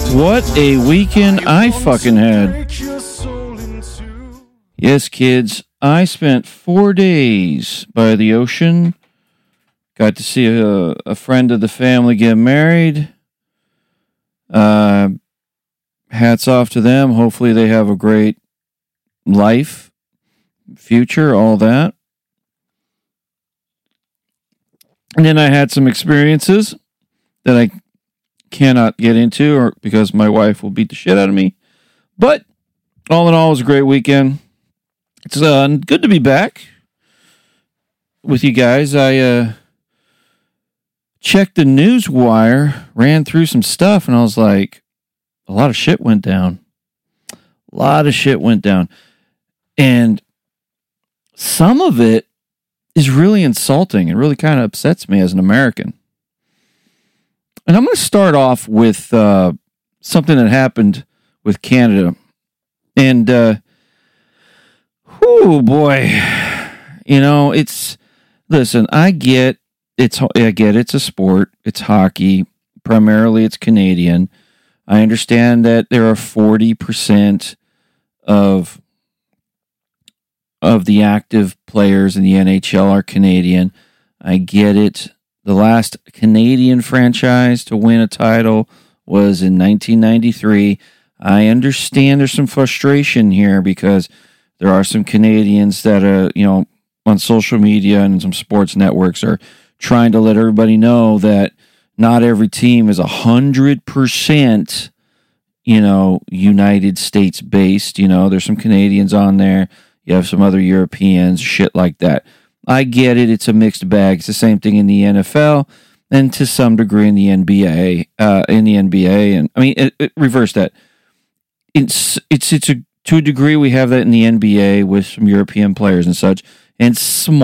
What a weekend I fucking had. Yes, kids, I spent 4 days by the ocean. Got to see a friend of the family get married. Hats off to them. Hopefully they have a great life, future, all that. And then I had some experiences that I cannot get into or because my wife will beat the shit out of me. But all in all, it was a great weekend. It's good to be back with you guys. I checked the news wire, ran through some stuff, and I was like, a lot of shit went down. A lot of shit went down. And some of it is really insulting. It really kind of upsets me as an American. And I'm going to start off with something that happened with Canada. And, oh boy, listen, I get it's a sport. It's hockey. Primarily it's Canadian. I understand that there are 40% of the active players in the NHL are Canadian. I get it. The last Canadian franchise to win a title was in 1993. I understand there's some frustration here because there are some Canadians that on social media and some sports networks are trying to let everybody know that not every team is 100%, United States based. There's some Canadians on there. You have some other Europeans, shit like that. I get it. It's a mixed bag. It's the same thing in the NFL and to some degree in the NBA. And I mean, reverse that. To a degree, we have that in the NBA with some European players and such, and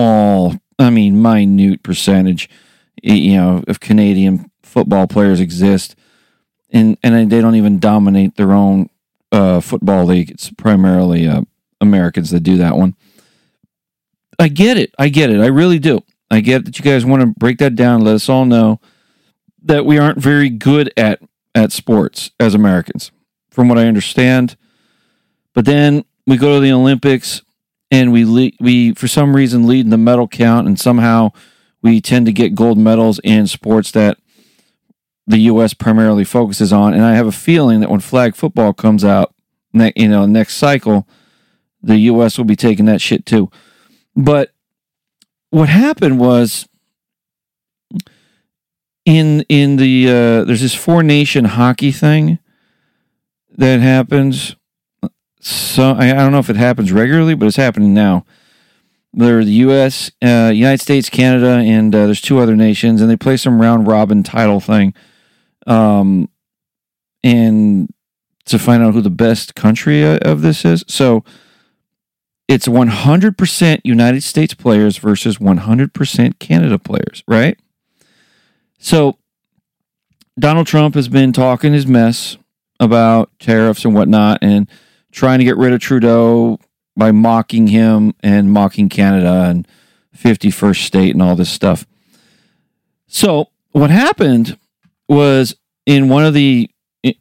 minute percentage, of Canadian football players exist, and they don't even dominate their own football league. It's primarily Americans that do that one. I get it. I really do. I get that you guys want to break that down. Let us all know that we aren't very good at sports as Americans, from what I understand. But then we go to the Olympics and we for some reason lead in the medal count, and somehow we tend to get gold medals in sports that the U.S. primarily focuses on. And I have a feeling that when flag football comes out, next cycle, the U.S. will be taking that shit too. But what happened was in the there's this 4-nation hockey thing that happens. So I don't know if it happens regularly, but it's happening now. There are the U.S., United States, Canada, and there's 2 other nations, and they play some round robin title thing, and to find out who the best country of this is. So it's 100% United States players versus 100% Canada players, right? So Donald Trump has been talking his mess about tariffs and whatnot and trying to get rid of Trudeau by mocking him and mocking Canada and 51st state and all this stuff. So what happened was in one of the,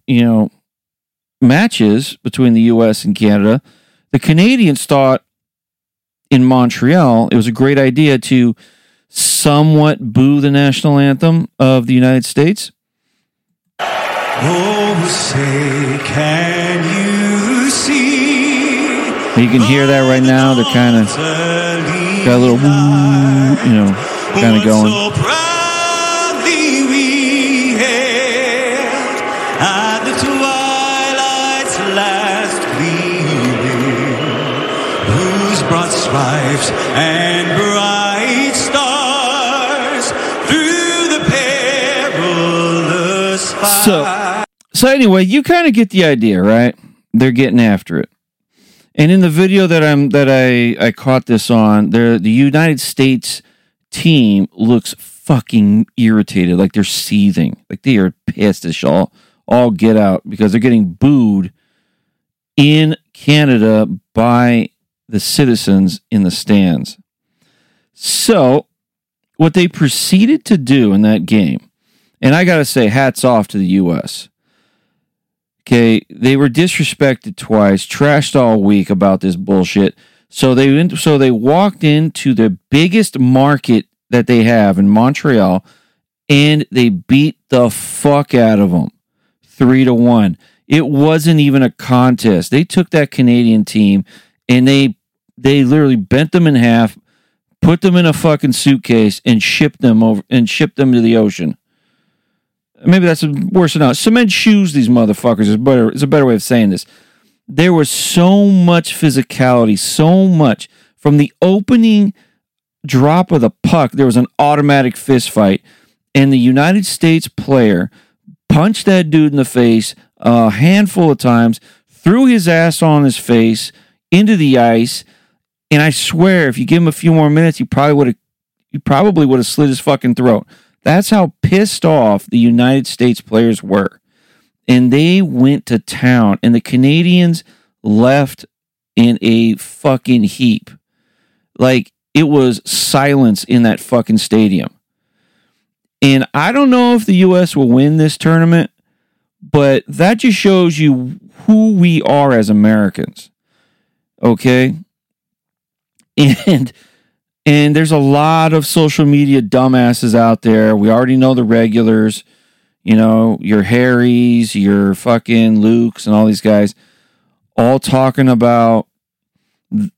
matches between the U.S. and Canada, the Canadians thought in Montreal it was a great idea to somewhat boo the national anthem of the United States. Oh, say, can you see? You can hear that right now. They're kind of got a little, kind of going. So proudly we hailed at the twilight's last gleaming, whose broad stripes and bright stars through the perilous fight. So anyway, you kind of get the idea, right? They're getting after it. And in the video that I caught this on, the United States team looks fucking irritated, like they're seething, like they are pissed as all get out because they're getting booed in Canada by the citizens in the stands. So what they proceeded to do in that game, and I got to say hats off to the U.S., Okay, they were disrespected twice, trashed all week about this bullshit. So they walked into the biggest market that they have in Montreal, and they beat the fuck out of them, 3-1. It wasn't even a contest. They took that Canadian team and they literally bent them in half, put them in a fucking suitcase, and shipped them to the ocean. Maybe that's worse enough. Cement shoes these motherfuckers is a better way of saying this. There was so much physicality, so much. From the opening drop of the puck, there was an automatic fist fight, and the United States player punched that dude in the face a handful of times, threw his ass on his face into the ice, and I swear, if you give him a few more minutes, you probably would have slit his fucking throat. That's how pissed off the United States players were. And they went to town, and the Canadians left in a fucking heap. Like, it was silence in that fucking stadium. And I don't know if the U.S. will win this tournament, but that just shows you who we are as Americans. Okay? And there's a lot of social media dumbasses out there. We already know the regulars, your Harrys, your fucking Lukes, and all these guys, all talking about the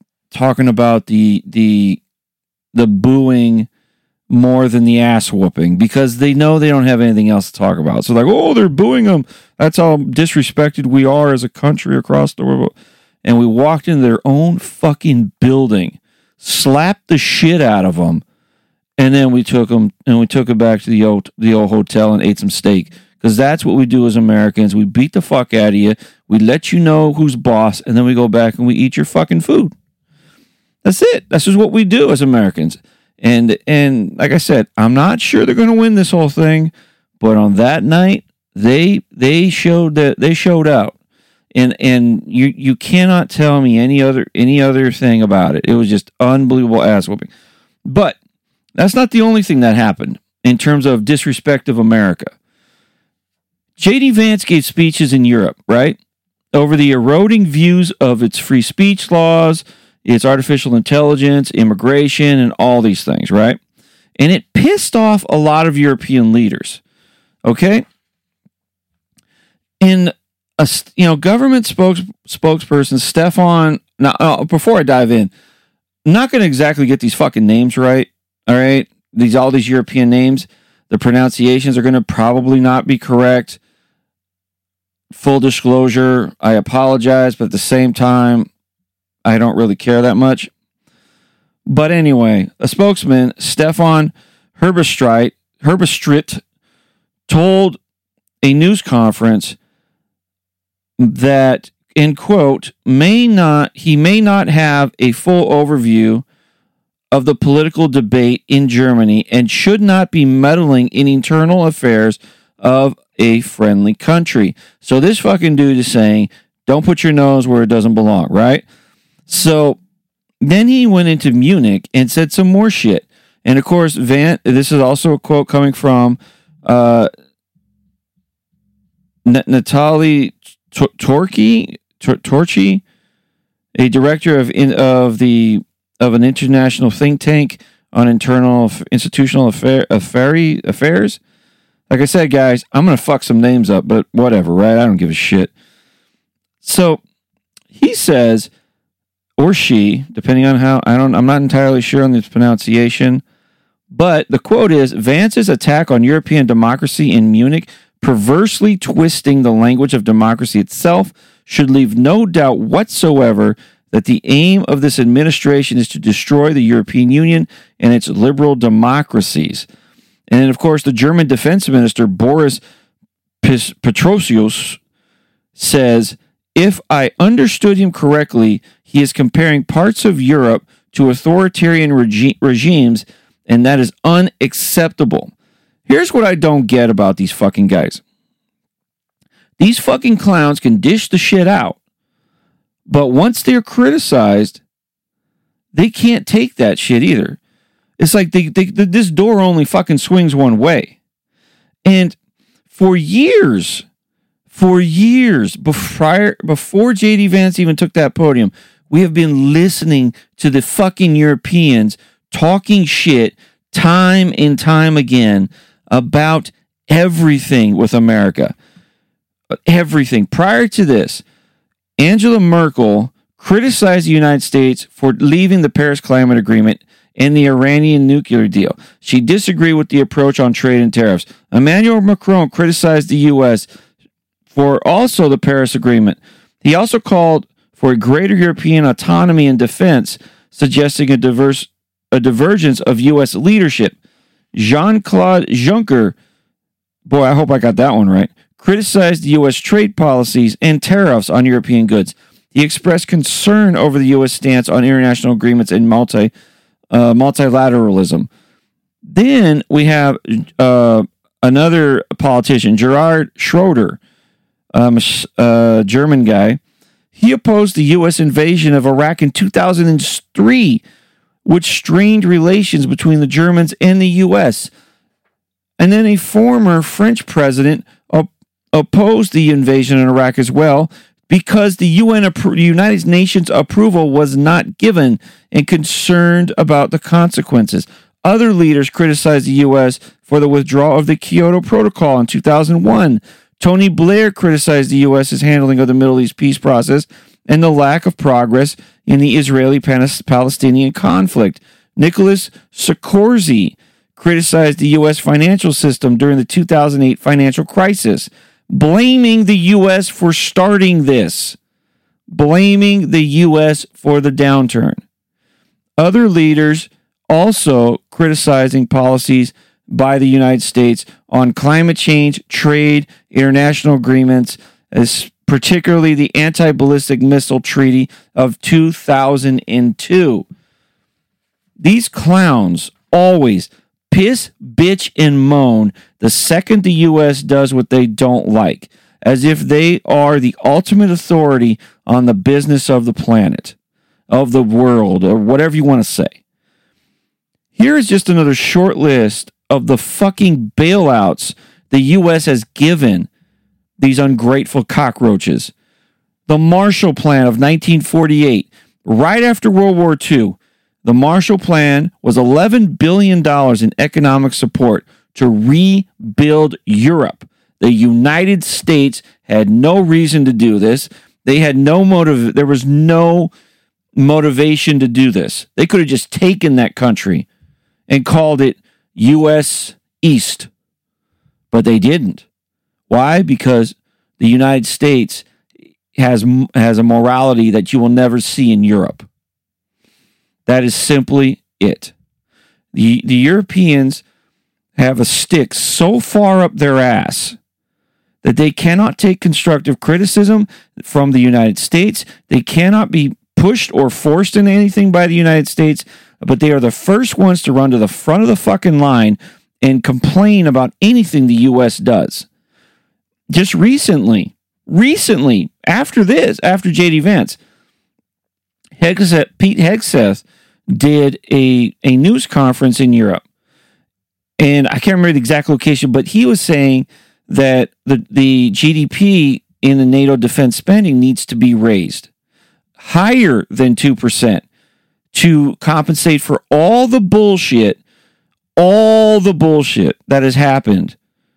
booing more than the ass whooping, because they know they don't have anything else to talk about. So they're booing them. That's how disrespected we are as a country across the world. And we walked into their own fucking building, slapped the shit out of them, and then we took them back to the old hotel and ate some steak, because that's what we do as Americans. We beat the fuck out of you, we let you know who's boss, and then we go back and we eat your fucking food. That's it. That's just what we do as Americans. And like I said, I'm not sure they're going to win this whole thing, but on that night they showed out. And you cannot tell me any other thing about it. It was just unbelievable ass whooping. But that's not the only thing that happened in terms of disrespect of America. J.D. Vance gave speeches in Europe, right? Over the eroding views of its free speech laws, its artificial intelligence, immigration, and all these things, right? And it pissed off a lot of European leaders, okay? And government spokesperson Stefan. Now, before I dive in, I'm not going to exactly get these fucking names right. All right, all these European names, the pronunciations are going to probably not be correct. Full disclosure, I apologize, but at the same time, I don't really care that much. But anyway, a spokesman, Stefan Herbstreit, told a news conference that, in quote, he may not have a full overview of the political debate in Germany and should not be meddling in internal affairs of a friendly country. So this fucking dude is saying, don't put your nose where it doesn't belong, right? So then he went into Munich and said some more shit. And of course, this is also a quote coming from Natalie Torchi, a director of an international think tank on institutional affairs. Like I said, guys, I'm gonna fuck some names up, but whatever, right? I don't give a shit. So he says, or she, depending on how, I'm not entirely sure on this pronunciation, but the quote is, Vance's attack on European democracy in Munich, perversely twisting the language of democracy itself, should leave no doubt whatsoever that the aim of this administration is to destroy the European Union and its liberal democracies. And then, of course, the German defense minister, Boris Pistorius, says, if I understood him correctly, he is comparing parts of Europe to authoritarian regimes, and that is unacceptable. Here's what I don't get about these fucking guys. These fucking clowns can dish the shit out, but once they're criticized, they can't take that shit either. It's like this door only fucking swings one way. And for years, For years, before J.D. Vance even took that podium, we have been listening to the fucking Europeans talking shit time and time again about everything with America. Everything. Prior to this, Angela Merkel criticized the United States for leaving the Paris Climate Agreement and the Iranian nuclear deal. She disagreed with the approach on trade and tariffs. Emmanuel Macron criticized the U.S. for also the Paris Agreement. He also called for a greater European autonomy in defense, suggesting a divergence of U.S. leadership. Jean-Claude Juncker, boy, I hope I got that one right, criticized the U.S. trade policies and tariffs on European goods. He expressed concern over the U.S. stance on international agreements and multilateralism. Then we have another politician, Gerhard Schroeder, a German guy. He opposed the U.S. invasion of Iraq in 2003, which strained relations between the Germans and the U.S. And then a former French president opposed the invasion in Iraq as well because the United Nations approval was not given and concerned about the consequences. Other leaders criticized the U.S. for the withdrawal of the Kyoto Protocol in 2001. Tony Blair criticized the U.S.'s handling of the Middle East peace process and the lack of progress in the Israeli-Palestinian conflict. Nicholas Sarkozy criticized the U.S. financial system during the 2008 financial crisis, blaming the U.S. for starting this, blaming the U.S. for the downturn. Other leaders also criticizing policies by the United States on climate change, trade, international agreements, as particularly the Anti-Ballistic Missile Treaty of 2002. These clowns always piss, bitch, and moan the second the U.S. does what they don't like, as if they are the ultimate authority on the business of the planet, of the world, or whatever you want to say. Here is just another short list of the fucking bailouts the U.S. has given these ungrateful cockroaches. The Marshall Plan of 1948, right after World War II, the Marshall Plan was $11 billion in economic support to rebuild Europe. The United States had no reason to do this. They had no motive. There was no motivation to do this. They could have just taken that country and called it U.S. East. But they didn't. Why? Because the United States has a morality that you will never see in Europe. That is simply it. The Europeans have a stick so far up their ass that they cannot take constructive criticism from the United States. They cannot be pushed or forced into anything by the United States, but they are the first ones to run to the front of the fucking line and complain about anything the U.S. does. Just recently, after J.D. Vance, Pete Hegseth did a news conference in Europe. And I can't remember the exact location, but he was saying that the GDP in the NATO defense spending needs to be raised higher than 2% to compensate for all the bullshit that has happened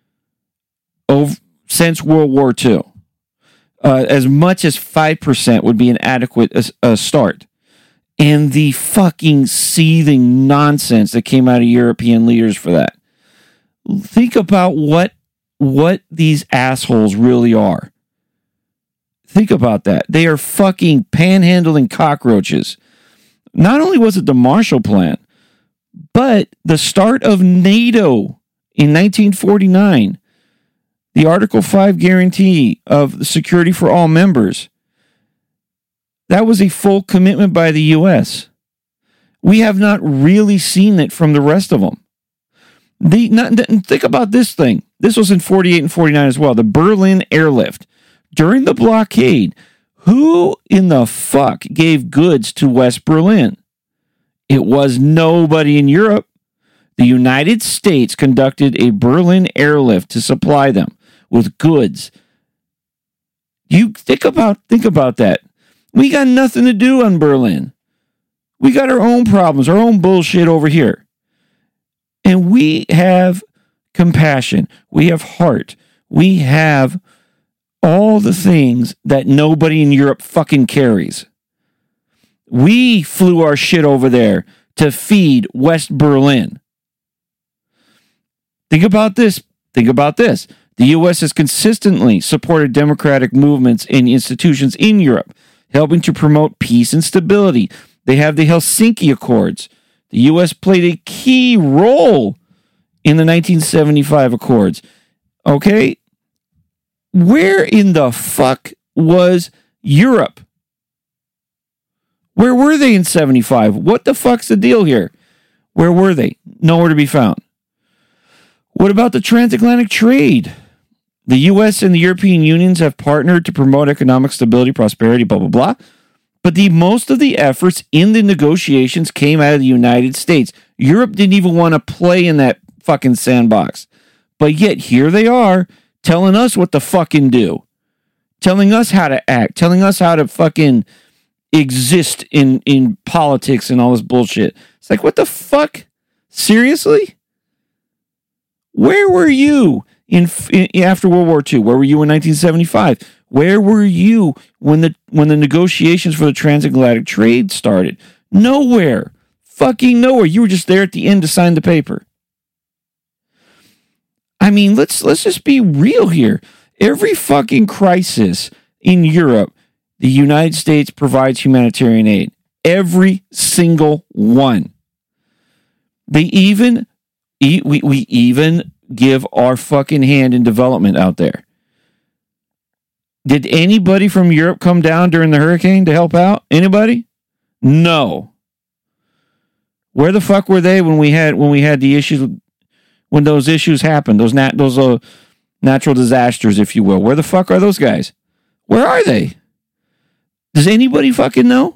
since World War II. As much as 5% would be an adequate start. And the fucking seething nonsense that came out of European leaders for that. Think about what these assholes really are. Think about that. They are fucking panhandling cockroaches. Not only was it the Marshall Plan, but the start of NATO in 1949, the Article 5 guarantee of security for all members, that was a full commitment by the U.S. We have not really seen it from the rest of them. Think about this thing. This was in 48 and 49 as well. The Berlin airlift. During the blockade, who in the fuck gave goods to West Berlin? It was nobody in Europe. The United States conducted a Berlin airlift to supply them with goods. You think about that. We got nothing to do on Berlin. We got our own problems, our own bullshit over here. And we have compassion. We have heart. We have all the things that nobody in Europe fucking carries. We flew our shit over there to feed West Berlin. Think about this. The U.S. has consistently supported democratic movements and institutions in Europe, helping to promote peace and stability. They have the Helsinki Accords. The U.S. played a key role in the 1975 Accords. Okay? Where in the fuck was Europe? Where were they in 75? What the fuck's the deal here? Where were they? Nowhere to be found. What about the transatlantic trade? The U.S. and the European unions have partnered to promote economic stability, prosperity, blah, blah, blah. But most of the efforts in the negotiations came out of the United States. Europe didn't even want to play in that fucking sandbox. But yet here they are telling us what to fucking do. Telling us how to act. Telling us how to fucking exist in politics and all this bullshit. It's like, what the fuck? Seriously? Where were you in after World War II? Where were you in 1975? Where were you when the negotiations for the transatlantic trade started? Nowhere. Fucking nowhere. You were just there at the end to sign the paper. I mean, let's just be real here. Every fucking crisis in Europe, the United States provides humanitarian aid. Every single one. We even give our fucking hand in development out there. Did anybody from Europe come down during the hurricane to help out? Anybody? No. Where the fuck were they when we had the issues, when those issues happened, those natural disasters, if you will? Where the fuck are those guys? Where are they? Does anybody fucking know?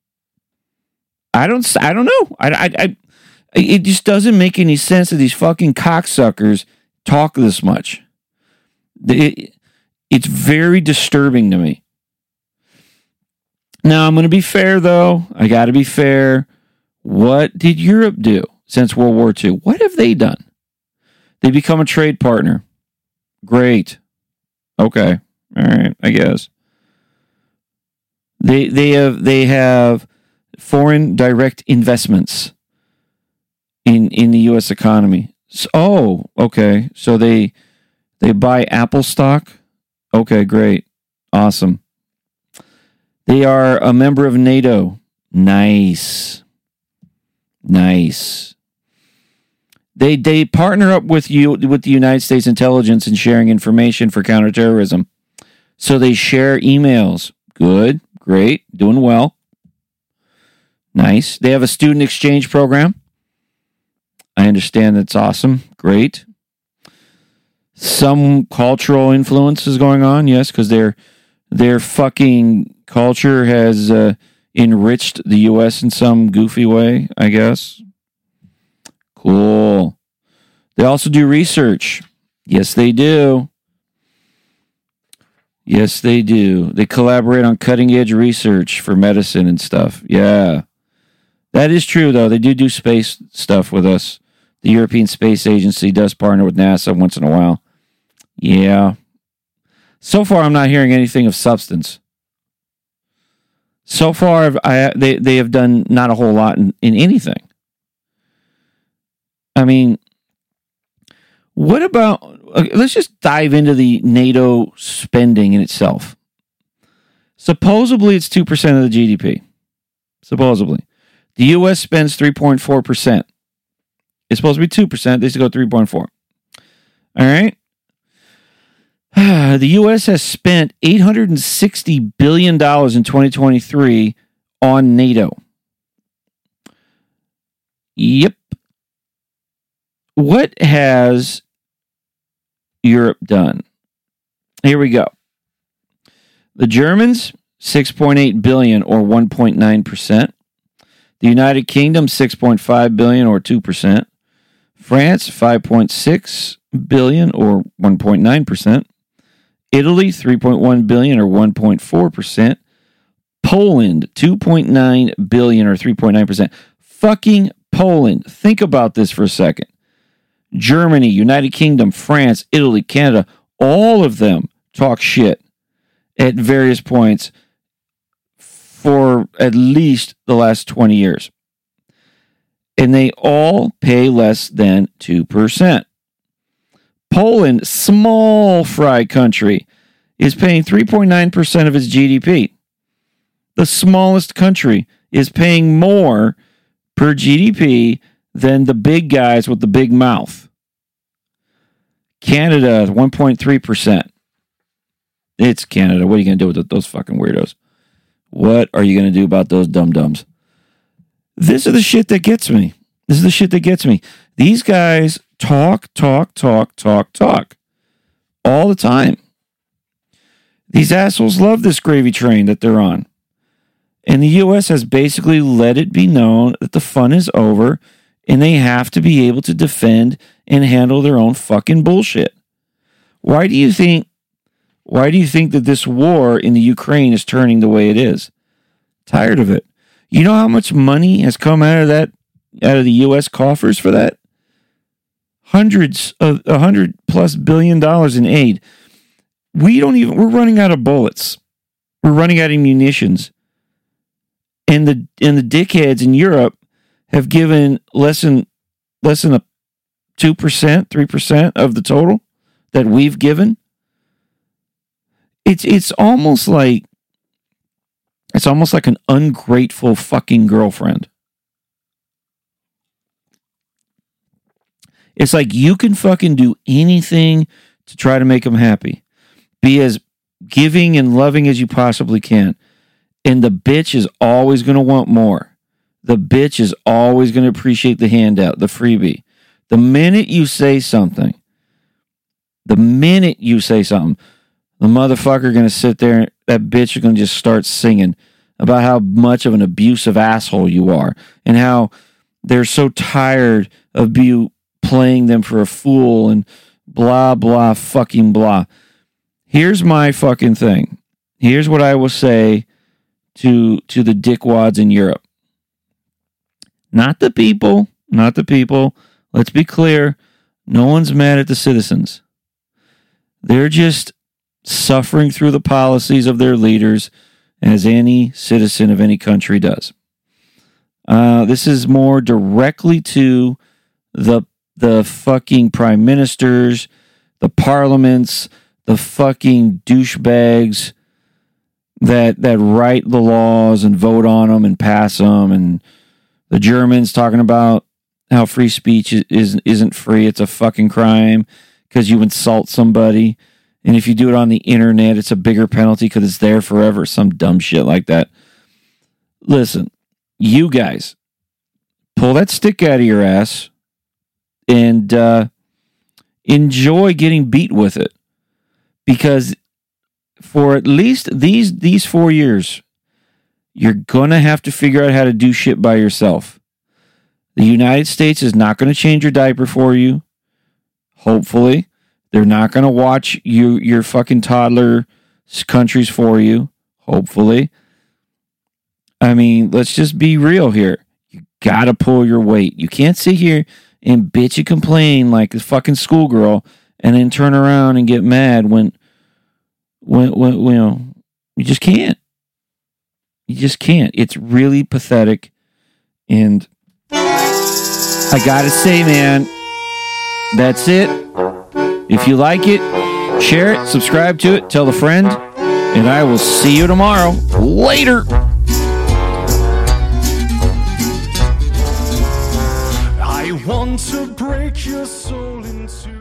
I don't know. It just doesn't make any sense that these fucking cocksuckers talk this much. It's very disturbing to me. Now, I'm going to be fair, though. I got to be fair. What did Europe do since World War II? What have they done? They become a trade partner. Great. Okay. All right, I guess. They have foreign direct investments in the U.S. economy. So, okay. So they buy Apple stock. Okay, great. Awesome. They are a member of NATO. Nice. They partner up with the United States intelligence in sharing information for counterterrorism. So they share emails. Good, great, doing well. Nice. They have a student exchange program. I understand that's awesome. Great. Some cultural influence is going on, yes, because their fucking culture has enriched the U.S. in some goofy way, I guess. Cool. They also do research. Yes, they do. Yes, they do. They collaborate on cutting-edge research for medicine and stuff. Yeah. That is true, though. They do space stuff with us. The European Space Agency does partner with NASA once in a while. Yeah. So far, I'm not hearing anything of substance. So far, they have done not a whole lot in anything. I mean, what about... let's just dive into the NATO spending in itself. Supposedly, it's 2% of the GDP. Supposedly. The U.S. spends 3.4%. It's supposed to be 2%. They should go 3.4%. All right? The U.S. has spent $860 billion in 2023 on NATO. Yep. What has Europe done? Here we go. The Germans, $6.8 billion or 1.9%. The United Kingdom, $6.5 billion or 2%. France, $5.6 billion or 1.9%. Italy, 3.1 billion or 1.4%. Poland, 2.9 billion or 3.9%. Fucking Poland. Think about this for a second. Germany, United Kingdom, France, Italy, Canada, all of them talk shit at various points for at least the last 20 years. And they all pay less than 2%. Poland, small fry country, is paying 3.9% of its GDP. The smallest country is paying more per GDP than the big guys with the big mouth. Canada, 1.3%. It's Canada. What are you going to do with those fucking weirdos? What are you going to do about those dum-dums? This is the shit that gets me. This is the shit that gets me. These guys talk all the time. These assholes love this gravy train that they're on. And the U.S. has basically let it be known that the fun is over and they have to be able to defend and handle their own fucking bullshit. Why do you think that this war in the Ukraine is turning the way it is? Tired of it. You know how much money has come out of the U.S. coffers for that? $100+ billion in aid. We're running out of bullets. We're running out of munitions. And the dickheads in Europe have given less than a 2%, 3% of the total that we've given. It's almost like an ungrateful fucking girlfriend. It's like you can fucking do anything to try to make them happy. Be as giving and loving as you possibly can. And the bitch is always going to want more. The bitch is always going to appreciate the handout, the freebie. The minute you say something, the motherfucker going to sit there, that bitch is going to just start singing about how much of an abusive asshole you are and how they're so tired of you playing them for a fool and blah, blah, fucking blah. Here's my fucking thing. Here's what I will say to the dickwads in Europe. Not the people. Let's be clear. No one's mad at the citizens. They're just suffering through the policies of their leaders as any citizen of any country does. This is more directly to the fucking prime ministers, the parliaments, the fucking douchebags that write the laws and vote on them and pass them, and the Germans talking about how free speech isn't free. It's a fucking crime because you insult somebody. And if you do it on the internet, it's a bigger penalty because it's there forever. Some dumb shit like that. Listen, you guys, pull that stick out of your ass and enjoy getting beat with it. Because for at least these 4 years, you're going to have to figure out how to do shit by yourself. The United States is not going to change your diaper for you. Hopefully. They're not going to watch your fucking toddler countries for you. Hopefully. I mean, let's just be real here. You got to pull your weight. You can't sit here and bitch and complain like a fucking schoolgirl and then turn around and get mad when you know, you just can't. You just can't. It's really pathetic. And I gotta say, man, that's it. If you like it, share it, subscribe to it, tell a friend, and I will see you tomorrow. Later. I want to break your soul into